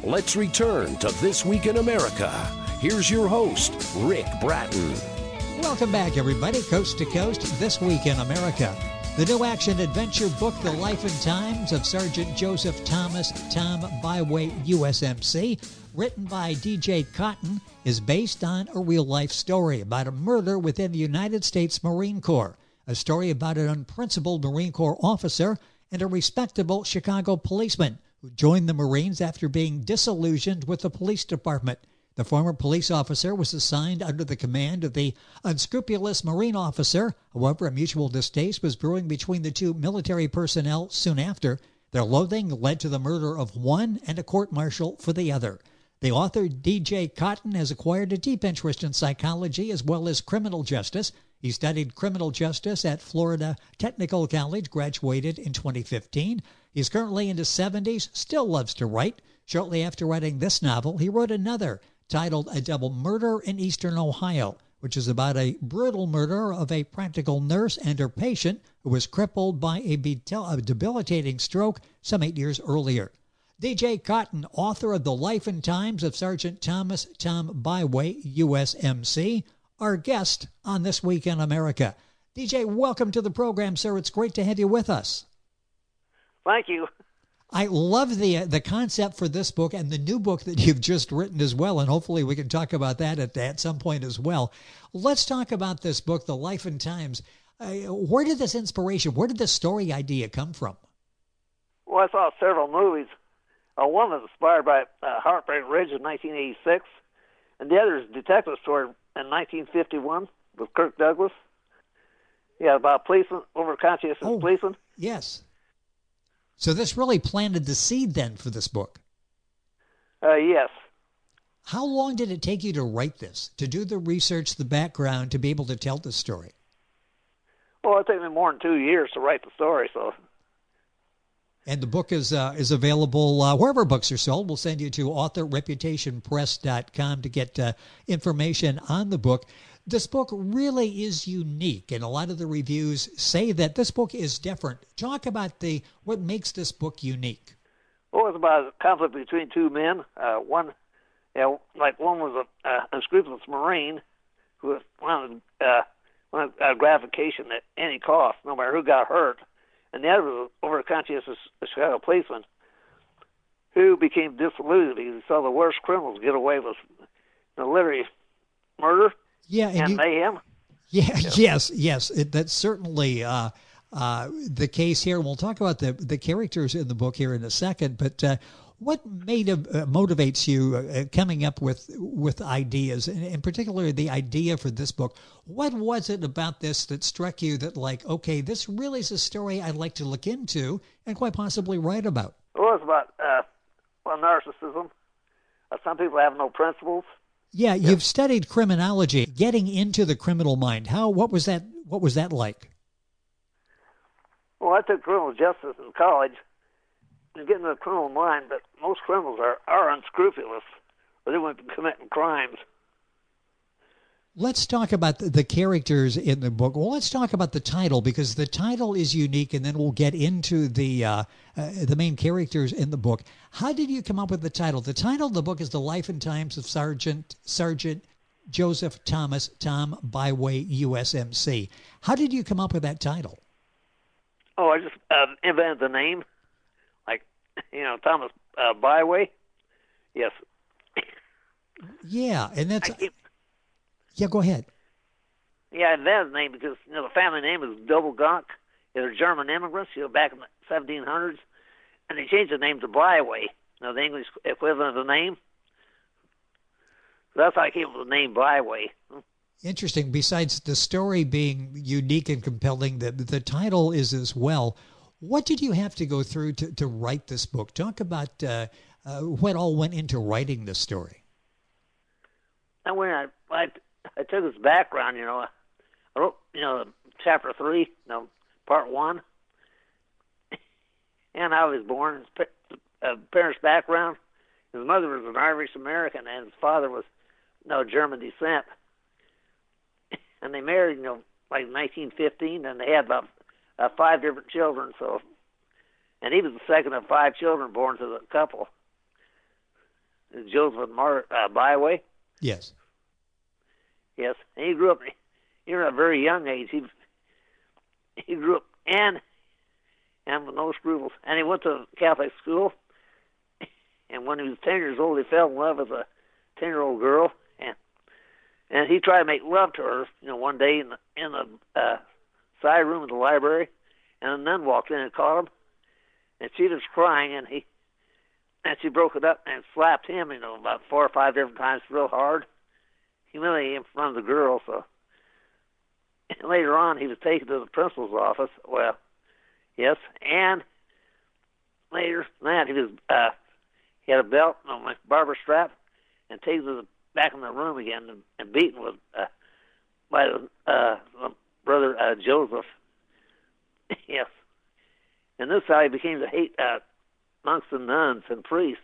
Let's return to This Week in America. Here's your host, Rick Bratton. Welcome back, everybody. Coast to Coast, This Week in America. The new action-adventure book, The Life and Times of Sergeant Joseph Thomas Tom Byway, USMC, written by D.J. Cotton, is based on a real-life story about a murder within the United States Marine Corps, a story about an unprincipled Marine Corps officer and a respectable Chicago policeman who joined the Marines after being disillusioned with the police department. The former police officer was assigned under the command of the unscrupulous Marine officer. However, a mutual distaste was brewing between the two military personnel soon after. Their loathing led to the murder of one and a court-martial for the other. The author, D.J. Cotton, has acquired a deep interest in psychology as well as criminal justice. He studied criminal justice at Florida Technical College, graduated in 2015. He's currently in his 70s, still loves to write. Shortly after writing this novel, he wrote another titled A Double Murder in Eastern Ohio, which is about a brutal murder of a practical nurse and her patient who was crippled by a debilitating stroke some 8 years earlier. D.J. Cotton, author of The Life and Times of Sergeant Thomas Tom Byway, USMC, our guest on This Week in America. DJ, welcome to the program, sir. It's great to have you with us. Thank you. I love the concept for this book and the new book that you've just written as well, and hopefully we can talk about that at some point as well. Let's talk about this book, The Life and Times. Where did this inspiration, where did this story idea come from? Well, I saw several movies. One was inspired by Heartbreak Ridge in 1986, and the other is Detective Story in 1951 with Kirk Douglas. Yeah, about policeman, overconscious policeman. Yes. So this really planted the seed then for this book. Yes. How long did it take you to write this, to do the research, the background, to be able to tell the story? Well, it took me more than 2 years to write the story, so. And the book is available wherever books are sold. We'll send you to authorreputationpress.com to get information on the book. This book really is unique, and a lot of the reviews say that this book is different. Talk about what makes this book unique. Well, it's about a conflict between two men. One was a unscrupulous Marine who wanted gratification at any cost, no matter who got hurt. And the other was overconscious Chicago policeman who became disillusioned because he saw the worst criminals get away with literally murder and mayhem. Yeah, yes. That's certainly the case here. We'll talk about the characters in the book here in a second, but what motivates you coming up with ideas, and in particular the idea for this book? What was it about this that struck you that, okay, this really is a story I'd like to look into and quite possibly write about? Well, it's about narcissism. Some people have no principles. Yeah, you've studied criminology, getting into the criminal mind. What was that like? Well, I took criminal justice in college. To get into the criminal mind, but most criminals are unscrupulous, or they wouldn't be committing crimes. Let's talk about the characters in the book. Well, let's talk about the title, because the title is unique, and then we'll get into the main characters in the book. How did you come up with the title? The title of the book is The Life and Times of Sergeant Joseph Thomas Tom Byway, USMC. How did you come up with that title? Oh, I just invented the name. Thomas Byway. Yes. Yeah, and that's... Yeah, go ahead. Yeah, I invented the name because, the family name is Doppelgauck. They're German immigrants, back in the 1700s. And they changed the name to Byway, the English equivalent of the name. So that's how I came up with the name Byway. Interesting. Besides the story being unique and compelling, the title is as well. What did you have to go through to write this book? Talk about what all went into writing this story. And when I took his background, I wrote, chapter 3, part 1. And how he was born, his parents' background. His mother was an Irish American, and his father was German descent. And they married, in 1915, and they had about 5 different children. So, and he was the second of 5 children born to the couple. Joseph and Margaret Byway. Yes. Yes, and he grew up. Even at a very young age, he grew up and with no scruples. And he went to Catholic school. And when he was 10 years old, he fell in love with a 10-year-old girl, and he tried to make love to her. One day in the side room of the library, and a nun walked in and caught him, and she was crying, and she broke it up and slapped him, about 4 or 5 different times, real hard, humiliating him in front of the girl. So and later on, he was taken to the principal's office. Well, yes, and later than that, he had a belt on a barber strap, and taken to the back in the room again and beaten with by brother Joseph. Yes, and this is how he became to hate monks and nuns and priests.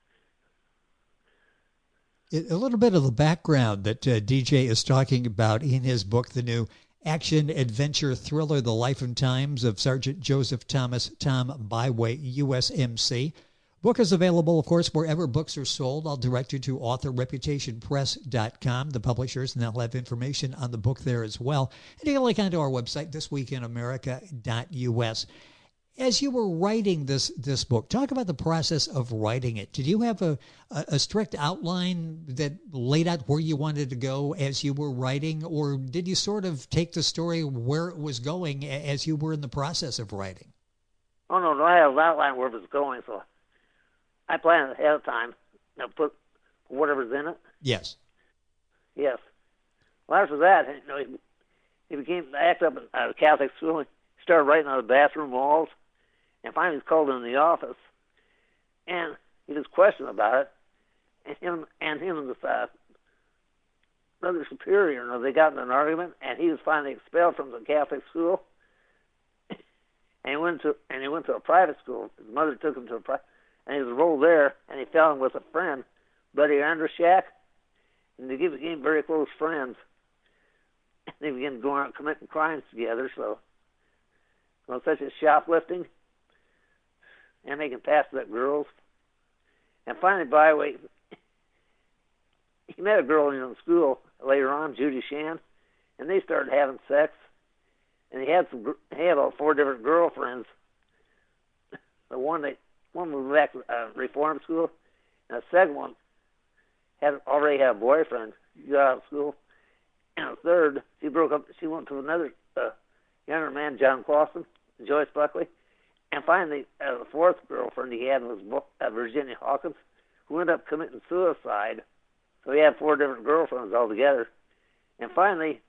A little bit of the background that DJ is talking about in his book, the new action adventure thriller, The Life and Times of Sergeant Joseph Thomas, Tom Byway, USMC. Book is available, of course, wherever books are sold. I'll direct you to authorreputationpress.com, the publishers, and they'll have information on the book there as well. And you can link onto our website, thisweekinamerica.us. As you were writing this book, talk about the process of writing it. Did you have a strict outline that laid out where you wanted to go as you were writing, or did you sort of take the story where it was going as you were in the process of writing? Oh, no, I have an outline where it was going, so I planned ahead of time. Put whatever's in it. Yes. Yes. Well, after that, he began to act up at a Catholic school. He started writing on the bathroom walls, and finally he was called into the office, and he was questioned about it. And him and this brother superior, they got in an argument, and he was finally expelled from the Catholic school. And he went to a private school. His mother took him to a private. And he was enrolled there, and he fell in with a friend, Buddy Andrushak, and they became very close friends. And they began going out committing crimes together, such as shoplifting and making passes at girls. And finally, Byway, he met a girl in school later on, Judy Shan, and they started having sex. And he had all 4 different girlfriends. The one moved back to reform school, and the second one already had a boyfriend. She got out of school, and the third, she broke up. She went to another younger man, John Clausen, Joyce Buckley, and finally, the 4th girlfriend he had was Virginia Hawkins, who ended up committing suicide. So he had 4 different girlfriends altogether, and finally,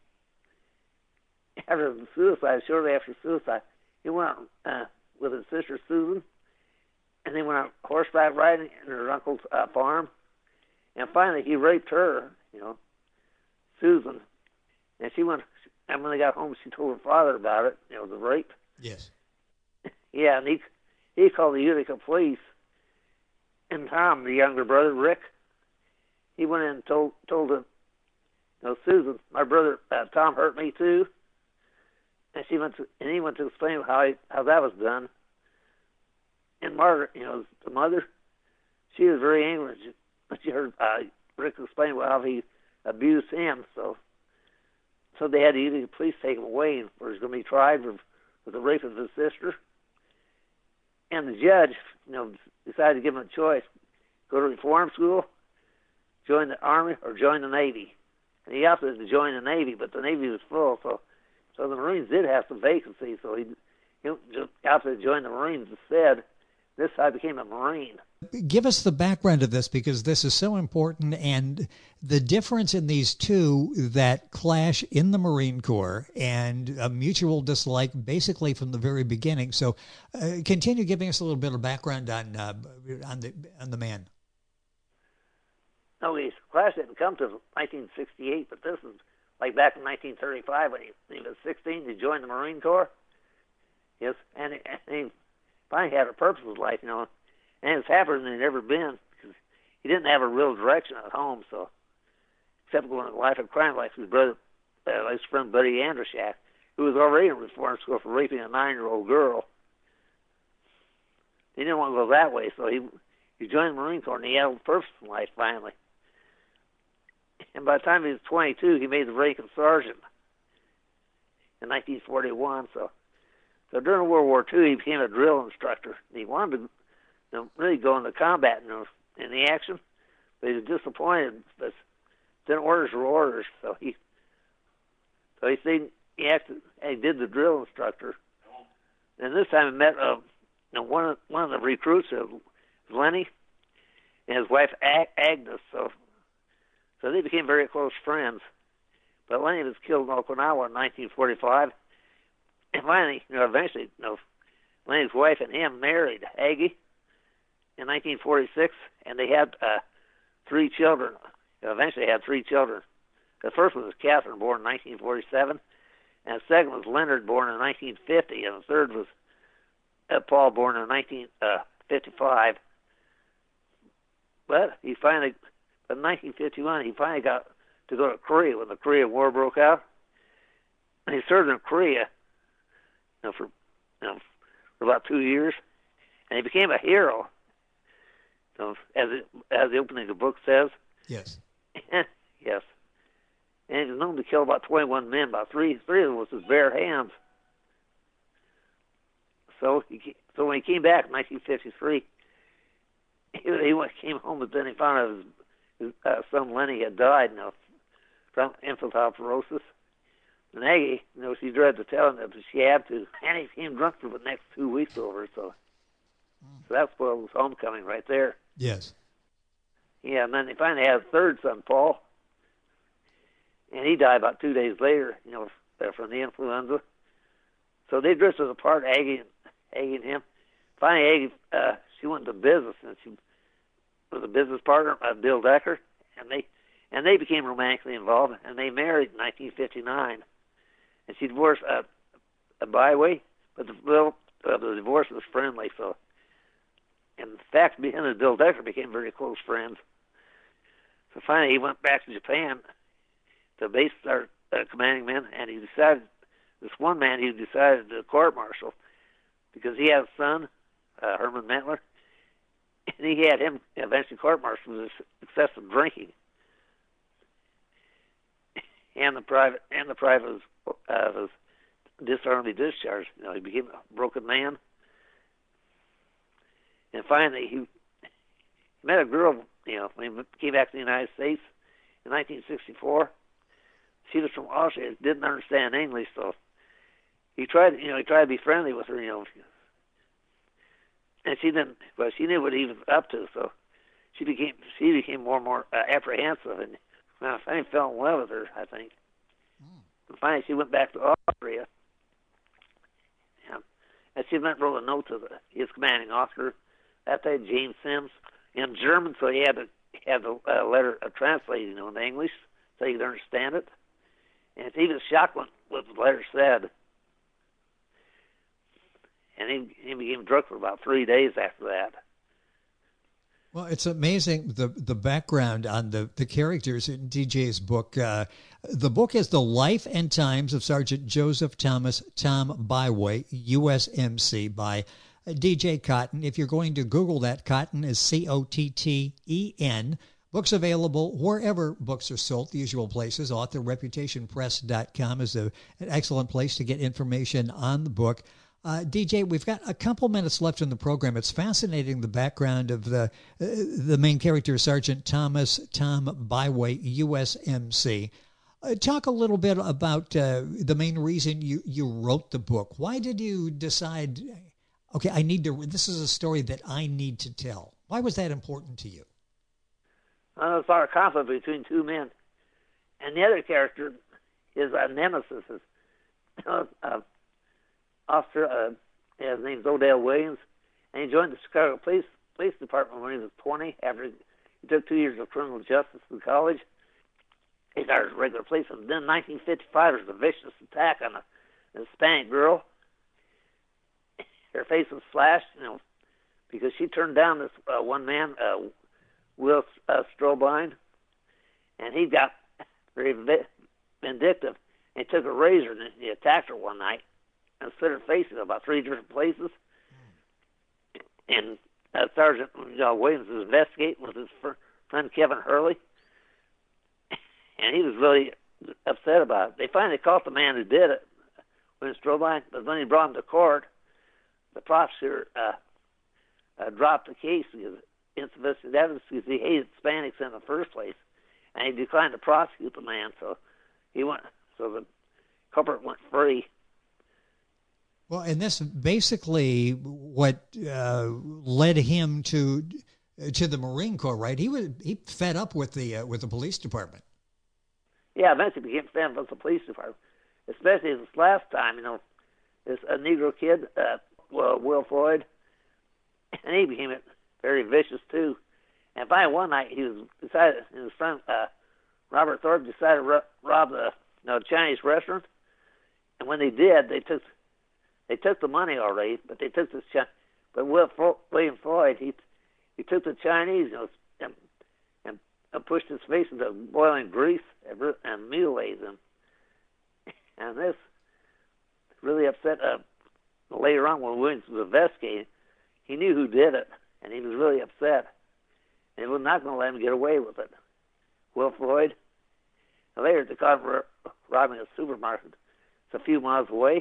shortly after suicide, he went out with his sister Susan. And they went out horseback riding in her uncle's farm. And finally, he raped her, Susan. And and when they got home, she told her father about it, the rape. Yes. Yeah, and he called the Utica police. And Tom, the younger brother, Rick, he went in and told him, Susan, my brother Tom hurt me too. And he went to explain how that was done. And Margaret, the mother, she was very angry. She heard Rick explain how he abused him. So they had the Utica police take him away, where he's going to be tried for the rape of his sister. And the judge, decided to give him a choice: go to reform school, join the Army, or join the Navy. And he opted to join the Navy, but the Navy was full, so the Marines did have some vacancies. So he opted to join the Marines instead. This I became a Marine. Give us the background of this, because this is so important, and the difference in these two that clash in the Marine Corps and a mutual dislike basically from the very beginning. So continue giving us a little bit of background on the man. No, his class didn't come to 1968, but this is like back in 1935 when he was 16. He joined the Marine Corps. Yes, and he finally had a purpose in life, and it was happier than he'd ever been, because he didn't have a real direction at home, so except going to life of crime like his brother, his friend Buddy Andrushak, who was already in reform school for raping a 9-year-old girl. He didn't want to go that way, so he he joined the Marine Corps, and he had a purpose in life finally. And by the time he was 22, he made the rank of sergeant in 1941. So during World War II, he became a drill instructor. He wanted to really go into combat in the action, but he was disappointed. But then orders were orders, so he stayed. He did the drill instructor, and this time he met one of the recruits, Lenny, and his wife Agnes. So they became very close friends. But Lenny was killed in Okinawa in 1945, and finally, eventually, Lenny's wife and him married Aggie in 1946, and they had 3 children. Eventually, had 3 children. The first one was Catherine, born in 1947, and the second was Leonard, born in 1950, and the third was Paul, born in 1955. But in 1951, he finally got to go to Korea when the Korean War broke out. And he served in Korea for about 2 years, and he became a hero, as the opening of the book says. Yes. Yes. And he was known to kill about 21 men, about three of them with his bare hands. So when he came back in 1953, he came home, but then he found out his son Lenny had died from infantile cirrhosis. And Aggie, she dreaded to tell him that, but she had to. And he became drunk for the next 2 weeks over. So that spoiled his homecoming right there. Yes. Yeah, and then they finally had a third son, Paul, and he died about 2 days later, from the influenza. So they drifted apart, Aggie and him. Finally, Aggie, she went into business, and she was a business partner of Bill Decker, and they became romantically involved, and they married in 1959. And she divorced a byway, but the divorce was friendly. So, in fact, he and Bill Decker became very close friends. So finally, he went back to Japan to base our commanding men, and he decided, this one man, he decided to court-martial because he had a son, Herman Mentler, and he had him eventually court-martialed for excessive drinking. And the private was dishonorably discharged. He became a broken man. And finally, he met a girl, when he came back to the United States in 1964. She was from Austria, didn't understand English, so he tried to be friendly with her, and she didn't. Well, she knew what he was up to, so she became more and more apprehensive, and finally fell in love with her, I think. And finally, she went back to Austria, and she wrote a note to his commanding officer, that day, James Sims, in German, so he had the letter translated, into English, so he could understand it. And he was shocked what the letter said. And he became drunk for about 3 days after that. Well, it's amazing the background on the characters in DJ's book. The book is The Life and Times of Sergeant Joseph Thomas Tom Byway, USMC, by DJ Cotton. If you're going to Google that, Cotton is Cotten. Books available wherever books are sold, the usual places. AuthorReputationPress.com is an excellent place to get information on the book. DJ, we've got a couple minutes left in the program. It's fascinating, the background of the main character, Sergeant Thomas Tom Byway, USMC. Talk a little bit about the main reason you wrote the book. Why did you decide, okay, this is a story that I need to tell? Why was that important to you? There's a lot of conflict between two men. And the other character is a nemesis. Officer, his name's Odell Williams, and he joined the Chicago Police Department when he was 20. After he took 2 years of criminal justice in college, he started as a regular policeman. Then in 1955, there was a vicious attack on a Hispanic girl. Her face was slashed, because she turned down this one man, Will Strobine, and he got very vindictive. And he took a razor and he attacked her one night and slit her face in about 3 different places. And Sergeant Williams was investigating with his friend Kevin Hurley, and he was really upset about it. They finally caught the man who did it, William Strobline, but when he brought him to court, the prosecutor dropped the case because insufficient evidence because he hated Hispanics in the first place, and he declined to prosecute the man. So the culprit went free. Well, and this basically what led him to the Marine Corps, right? He fed up with the police department. Yeah, eventually became fed up with the police department, especially this last time. This a Negro kid, Will Floyd, and he became very vicious too. And finally, one night his friend Robert Thorpe decided to rob the Chinese restaurant. And when they did, they took the money already, but they took But William Floyd, he took the Chinese and pushed his face into boiling grease and mutilated them. And this really upset. Later on, when Williams was investigating, he knew who did it, and he was really upset. And he was not going to let him get away with it. Will Floyd. And later, they caught him robbing a supermarket. It's a few miles away.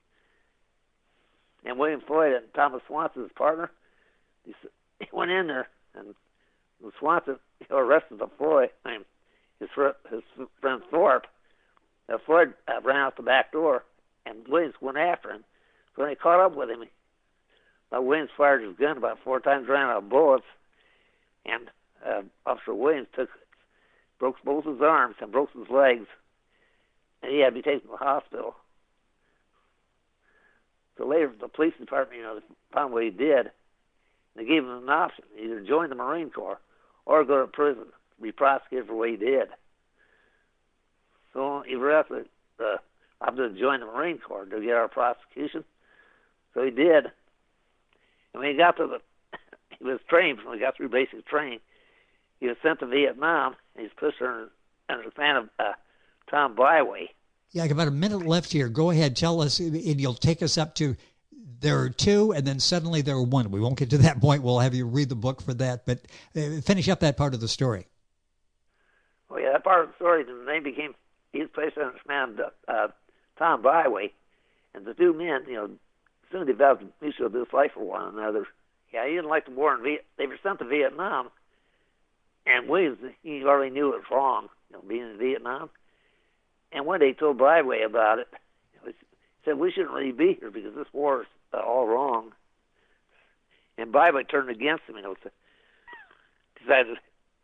And William Floyd and Thomas Swanson, his partner, he went in there, and Swanson arrested the Floyd, his friend Thorpe. Floyd ran out the back door, and Williams went after him. So when they caught up with him, Williams fired his gun about 4 times, ran out of bullets, and Officer Williams broke both his arms and broke his legs, and he had to be taken to the hospital. So later, the police department, found what he did. They gave him an option: either join the Marine Corps or go to prison, be prosecuted for what he did. So he requested the option to join the Marine Corps to get our prosecution. So he did. And when he got he was trained, when he got through basic training, he was sent to Vietnam, and he's pushed under the command of Tom Byway. Yeah, about a minute left here. Go ahead, tell us, and you'll take us up to there are 2, and then suddenly there are 1. We won't get to that point. We'll have you read the book for that, but finish up that part of the story. Well, yeah, that part of the story, he was placed under the command of Tom Byway, and the 2 men, soon developed a mutual dislike for one another. Yeah, he didn't like the war they were sent to Vietnam, and Williams, he already knew it was wrong, being in Vietnam. And one day he told Byway about it. He said, we shouldn't really be here because this war is all wrong. And Byway turned against him, decided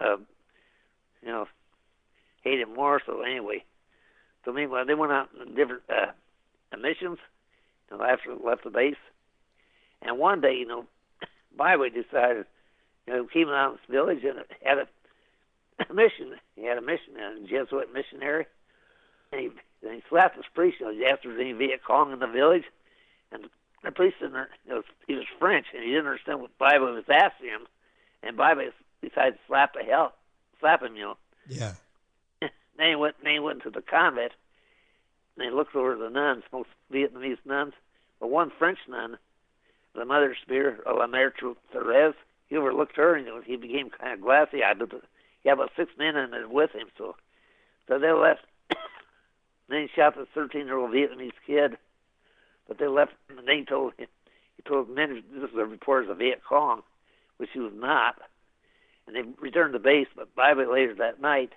to, hate him more. So anyway, meanwhile, they went out on different missions, after they left the base. And one day, Byway decided, keep him out in this village and had a mission. He had a mission, a Jesuit missionary. And he slapped his priest, after any Viet Cong in the village. And the priest, he was French, and he didn't understand what Byway was asking him. And Byway decided to slap him, Yeah. Then he went to the convent, and he looked over the nuns, most Vietnamese nuns. But one French nun, the Mother Superior, La Mère Thérèse, he overlooked her, and he became kind of glassy-eyed. But he had about 6 men in it with him, so they left. Then he shot the 13-year-old Vietnamese kid, but they left him, and then he told men this was a report of the Viet Cong, which he was not. And they returned to base, but Byway later that night,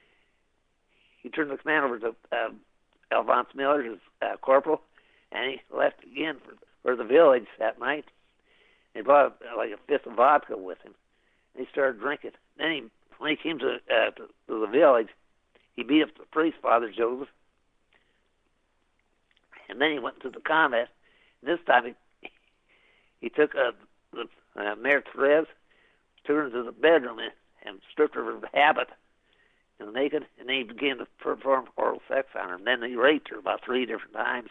he turned the command over to Alphonse Miller, his corporal, and he left again for the village that night. And he brought like a fifth of vodka with him, and he started drinking. Then when he came to the village, he beat up the priest, Father Joseph. And then he went to the convent. This time he took the Mère Thérèse, took her into the bedroom and stripped her of her habit, naked, and then he began to perform oral sex on her. And then he raped her about 3 different times.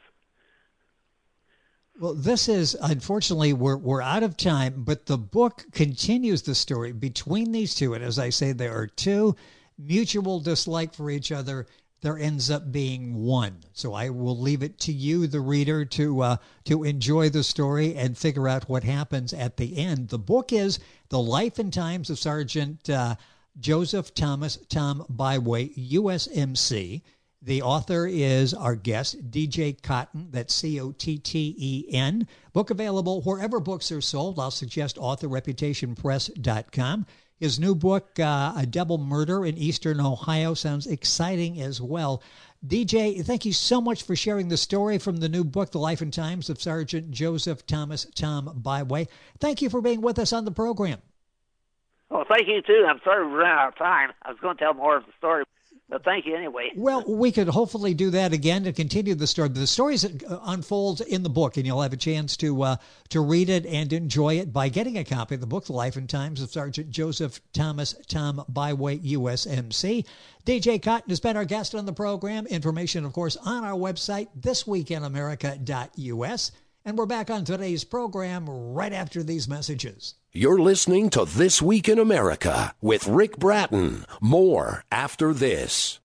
Well, this is, unfortunately, we're out of time, but the book continues the story between these 2. And as I say, there are 2, mutual dislike for each other. there ends up being one. So I will leave it to you, the reader, to enjoy the story and figure out what happens at the end. The book is The Life and Times of Sergeant Joseph Thomas Tom Byway, USMC. The author is our guest, DJ Cotten. That's Cotten. Book available wherever books are sold. I'll suggest authorreputationpress.com. His new book, A Double Murder in Eastern Ohio, sounds exciting as well. DJ, thank you so much for sharing the story from the new book, The Life and Times of Sergeant Joseph Thomas Tom Byway. Thank you for being with us on the program. Well, thank you, too. I'm sorry we ran out of time. I was going to tell more of the story, but thank you anyway. Well, we could hopefully do that again to continue the story. The story unfolds in the book, and you'll have a chance to read it and enjoy it by getting a copy of the book, The Life and Times of Sergeant Joseph Thomas Tom Byway, USMC. DJ Cotten has been our guest on the program. Information, of course, on our website, thisweekinamerica.us. And we're back on today's program right after these messages. You're listening to This Week in America with Rick Bratton. More after this.